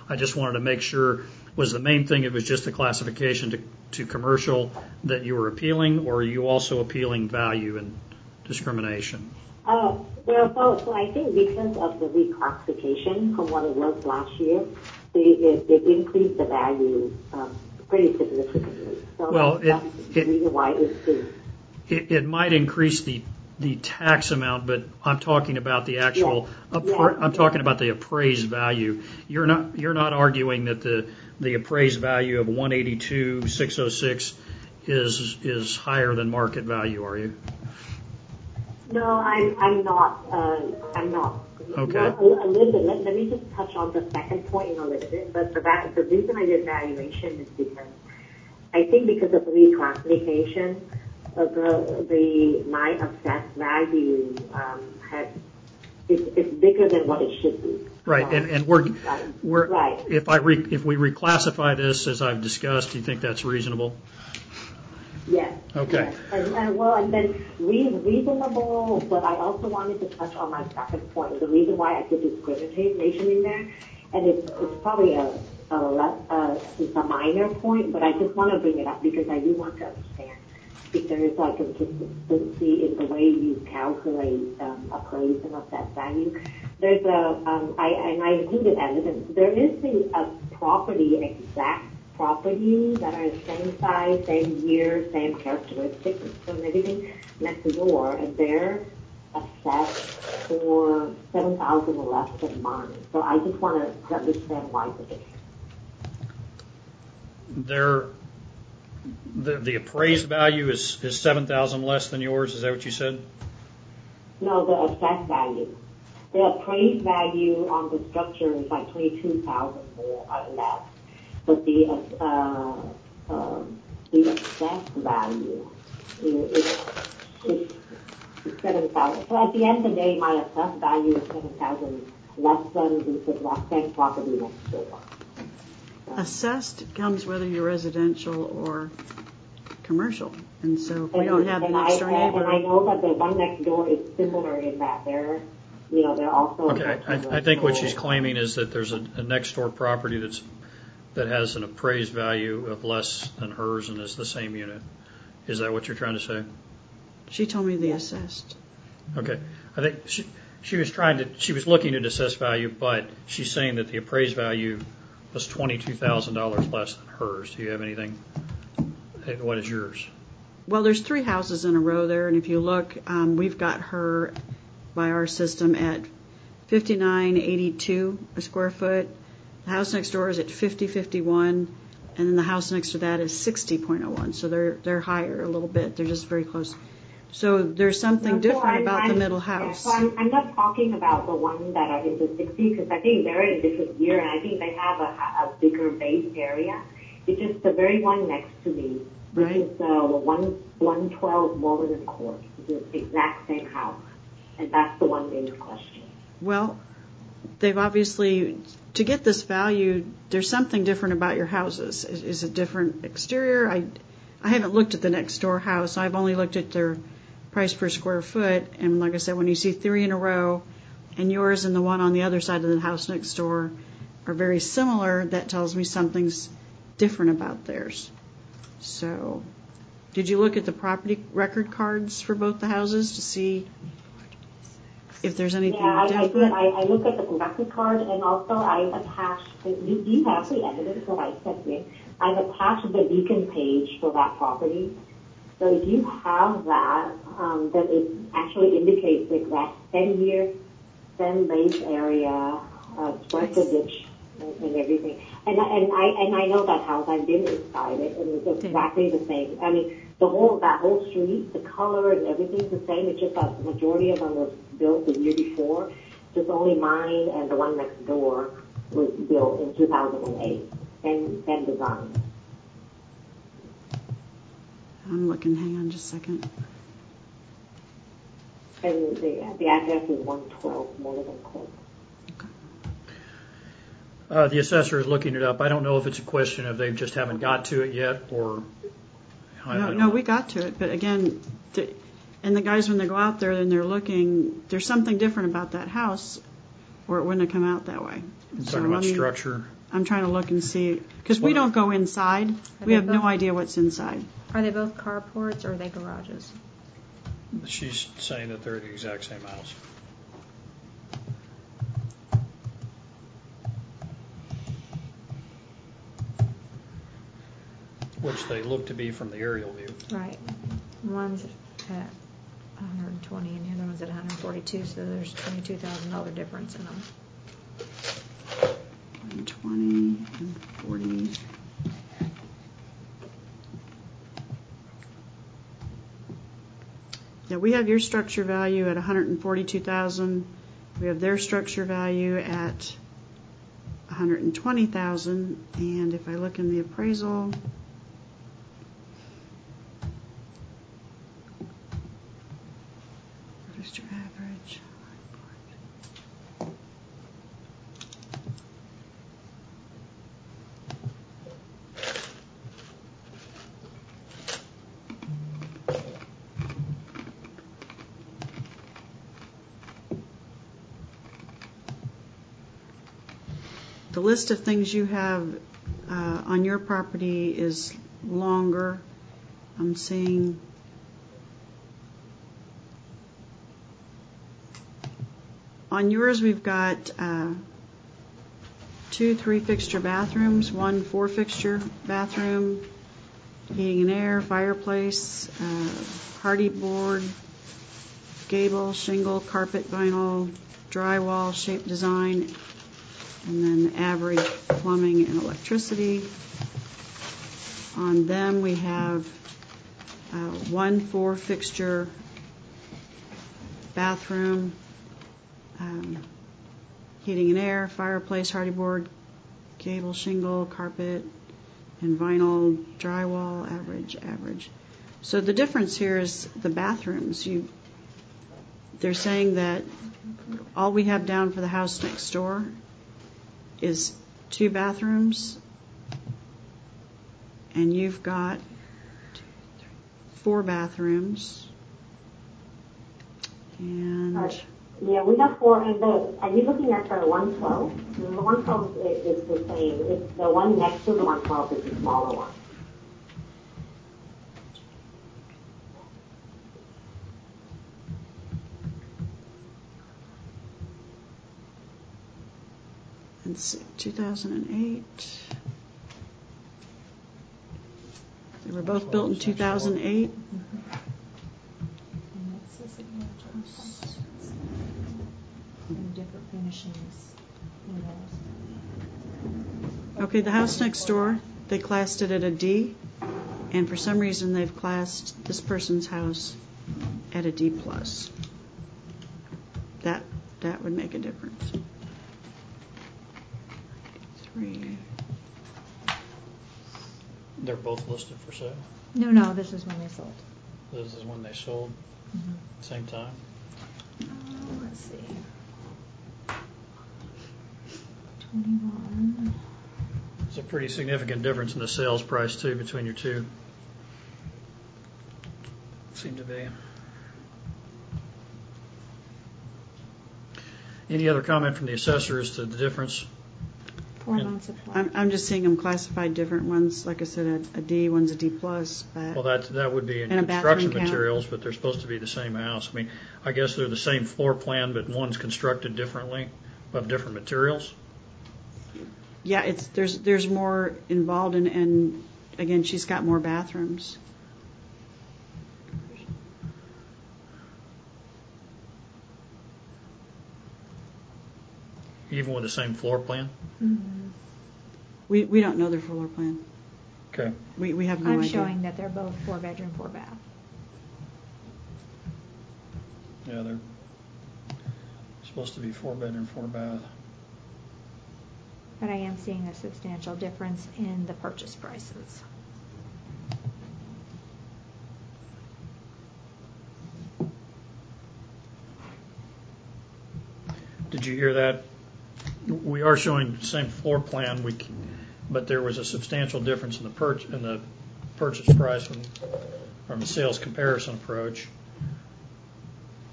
I just wanted to make sure, was the main thing it was just the classification to commercial that you were appealing, or are you also appealing value and discrimination? Well, so I think because of the reclassification from what it was last year, it increased the value pretty significantly. So well, that's the reason why it might increase the tax amount, but I'm talking about the actual. I'm talking about the appraised value. You're not arguing that the appraised value of 182,606 is higher than market value, are you? No, I'm not. I'm not. Okay. Well, a little bit. Let me just touch on the second point in a little bit. But the reason I did valuation is because I think because of the reclassification, my assessed value it's bigger than what it should be. Right, and we're right. If we reclassify this as I've discussed, do you think that's reasonable? Yes. Okay. Yes. And then reasonable, but I also wanted to touch on my second point. The reason why I put discrimination in there, and it's probably it's a minor point, but I just want to bring it up because I do want to understand if there is like consistency in the way you calculate appraised and assessed value. There's I included evidence. There is a exact property that are same size, same year, same characteristics, and everything next door, and they're assessed for $7,000 less than mine. So I just want to understand why the difference. The appraised value is $7,000 less than yours. Is that what you said? No, the assessed value. The appraised value on the structure is like $22,000 more or less. But the assessed value is $7,000. So at the end of the day, my assessed value is $7,000 less than the same property next door. Assessed comes whether you're residential or commercial, and so if we don't have the next door neighbor. And I know that the one next door is similar in that they're also. Okay, I think what she's claiming is that there's a next door property that has an appraised value of less than hers and is the same unit. Is that what you're trying to say? She told me the assessed. Okay. I think she was looking at assessed value, but she's saying that the appraised value was $22,000 less than hers. Do you have anything? What is yours? Well, there's 3 houses in a row there, and if you look, we've got her by our system at $59.82 a square foot. The house next door is at $50.51, and then the house next to that is $60.01. So they're higher a little bit. They're just very close. So there's something different about the middle house. So I'm not talking about the ones that are in the 60 because I think they're in a different year, and I think they have a bigger base area. It's just the very one next to me, which is 112 Moreland Court. It's the exact same house, and that's the one in question. Well, they've obviously, to get this value, there's something different about your houses. Is it different exterior? I haven't looked at the next door house. I've only looked at their price per square foot. And like I said, when you see 3 in a row and yours and the one on the other side of the house next door are very similar, that tells me something's different about theirs. So did you look at the property record cards for both the houses to see if there's anything different? I looked at the record card, and also I attached, do you have the evidence that I sent in? I've attached the beacon page for that property. So if you have that, then it actually indicates the exact 10-year, 10 base area, square footage, and everything. And I know that house. I've been inside it, and it's exactly the same. I mean, that whole street, the color and everything's the same. It's just that the majority of them was built the year before. Just only mine and the one next door was built in 2008 and designed. I'm looking. Hang on just a second. And the address is 112 Moreland Court. The assessor is looking it up. I don't know if it's a question of they just haven't got to it yet, or no, we got to it. But again, and the guys, when they go out there and they're looking, there's something different about that house, or it wouldn't have come out that way. You're talking about structure? I'm trying to look and see, because we don't go inside. We have no idea what's inside. Are they both carports or are they garages? She's saying that they're the exact same house. Which they look to be from the aerial view. Right. One's at 120 and the other one's at 142, so there's $22,000 difference in them. 120 and 40. Yeah, we have your structure value at 142,000. We have their structure value at 120,000. And if I look in the appraisal, what is your average? The list of things you have on your property is longer. I'm seeing on yours we've got 2 3-fixture bathrooms, 1 4-fixture bathroom, heating and air, fireplace, hardy board, gable, shingle, carpet, vinyl, drywall, shape design, and then average plumbing and electricity. On them we have 1 4-fixture bathroom, heating and air, fireplace, hardy board, gable, shingle, carpet, and vinyl, drywall, average. So the difference here is the bathrooms. They're saying that all we have down for the house next door is 2 bathrooms, and you've got 4 bathrooms, and yeah, we have 4. And are you looking at the 112? The 112 is the same. It's the one next to the 112 is the smaller one. it's 2008. They were both built in 2008. Different finishings. Okay, the house next door, they classed it at a D, and for some reason they've classed this person's house at a D+. That would make a difference. 3. They're both listed for sale. No, this is when they sold. This is when they sold. Same time. Let's see. 21. It's a pretty significant difference in the sales price too between your two. Seem to be. Any other comment from the assessor as to the difference? 4 months of supply. I'm just seeing them classified different. One's, like I said, a D, one's a D+. But Well, that would be in and a construction bathroom count. materials, but they're supposed to be the same house. I mean, I guess they're the same floor plan, but one's constructed differently, of different materials. Yeah, there's more involved, and again, she's got more bathrooms. Even with the same floor plan? Mm-hmm. We don't know their floor plan. Okay. We have no I'm idea. showing that they're both 4-bedroom, 4-bath. Yeah, they're supposed to be 4-bedroom, 4-bath. But I am seeing a substantial difference in the purchase prices. Did you hear that? We are showing the same floor plan, but there was a substantial difference in the purchase price from the sales comparison approach.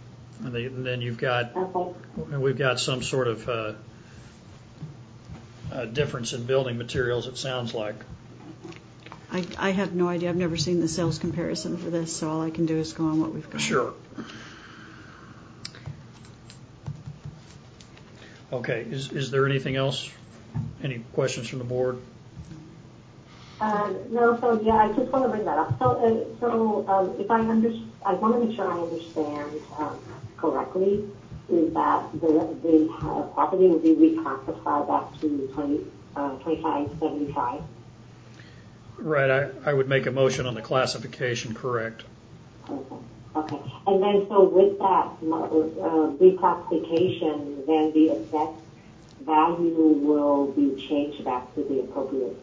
And then we've got some sort of difference in building materials, it sounds like. I have no idea. I've never seen the sales comparison for this, so all I can do is go on what we've got. Sure. Okay, is there anything else? Any questions from the board? No, so yeah, I just want to bring that up. If I want to make sure I understand correctly, is that the property will be reclassified back to 2575? Right, I would make a motion on the classification, correct. Okay. And then so with that reclassification, then the assessed value will be changed back to the appropriate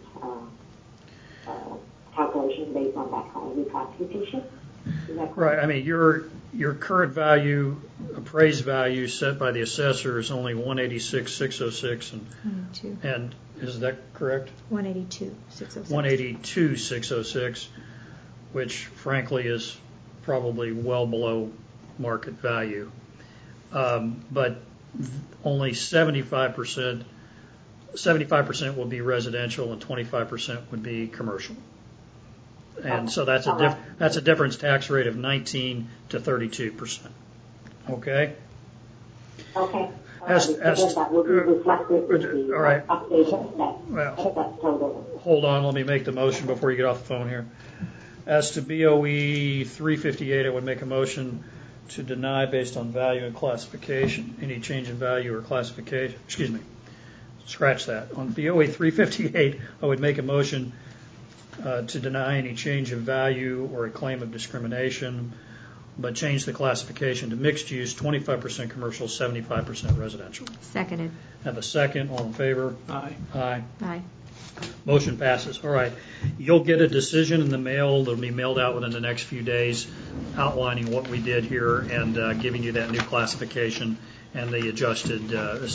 calculation based on that kind of reclassification? Is that correct? Right, I mean, your current value, appraised value set by the assessor is only 186,606, and is that correct? 182,606. 182,606, which frankly is probably well below market value. But only 75% will be residential and 25% would be commercial. And so that's a difference tax rate of 19 to 32%. Okay? Okay. That will be reflected in the all right. updated total. Hold on, let me make the motion before you get off the phone here. As to BOE 358, I would make a motion to deny based on value and classification. Any change in value or classification, excuse me, scratch that. On BOE 358, I would make a motion to deny any change in value or a claim of discrimination, but change the classification to mixed use, 25% commercial, 75% residential. Seconded. Have a second. All in favor? Aye. Aye. Aye. Motion passes. All right. You'll get a decision in the mail. It'll be mailed out within the next few days outlining what we did here and giving you that new classification and the adjusted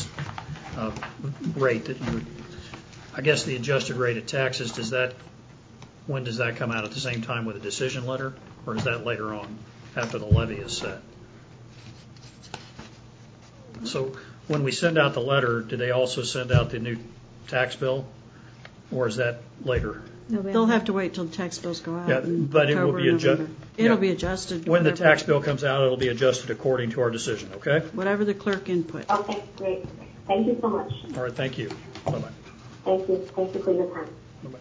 rate that you, I guess the adjusted rate of taxes, when does that come out? At the same time with a decision letter, or is that later on after the levy is set? So when we send out the letter, do they also send out the new tax bill, or is that later? They'll have to wait till the tax bills go out. Yeah, but it will be adjusted. It'll be adjusted. When the tax bill comes out, it'll be adjusted according to our decision, okay? Whatever the clerk input. Okay, great. Thank you so much. All right, thank you. Bye-bye. Thank you. Thank you for your time. Bye-bye.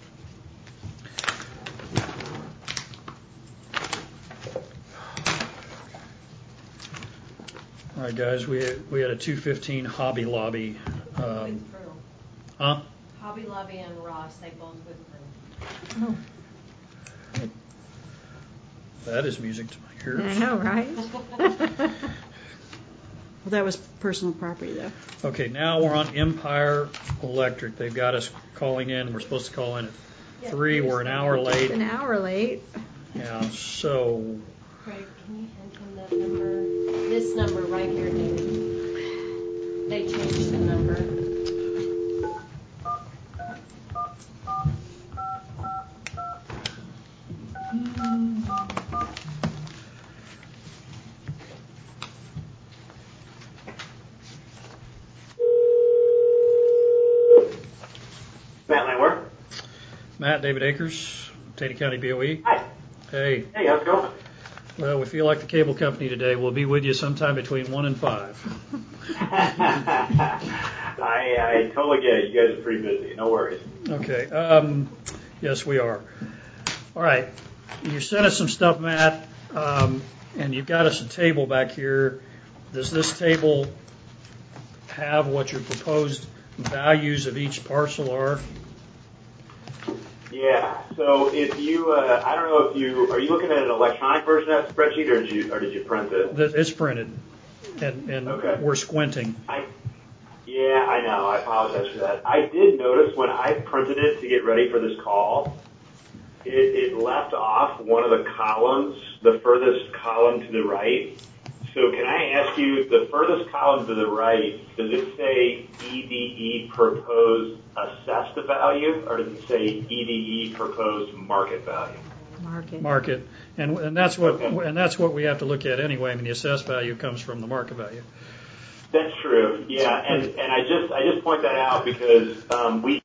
All right, guys, we had a 215 Hobby Lobby. With Pearl. Huh? Hobby Lobby and Ross, they both with Pearl. Oh, That is music to my ears. I know, right? Well, that was personal property, though. Okay, now we're on Empire Electric. They've got us calling in. We're supposed to call in at 3. We're an hour late. An hour late. Yeah, so Craig, can you hand him that number? This number right here, David. They changed the number. Matt Langworth. Matt, David Akers, Taney County BOE. Hi. Hey. Hey, how's it going? Well, we feel like the cable company today. We'll be with you sometime between 1 and 5. I totally get it. You guys are pretty busy. No worries. Okay. Yes, we are. All right. You sent us some stuff, Matt, and you've got us a table back here. Does this table have what your proposed values of each parcel are? Yeah. So if you, I don't know if you, are you looking at an electronic version of that spreadsheet or did you print it? It's printed, and Okay. We're squinting. Yeah, I know. I apologize for that. I did notice when I printed it to get ready for this call, it left off one of the columns, the furthest column to the right. So can I ask you, the furthest column to the right, does it say EDE proposed assessed value, or does it say EDE proposed market value? Market. And that's what Okay. and that's what we have to look at anyway. I mean, the assessed value comes from the market value. That's true. Yeah, and I just point that out because we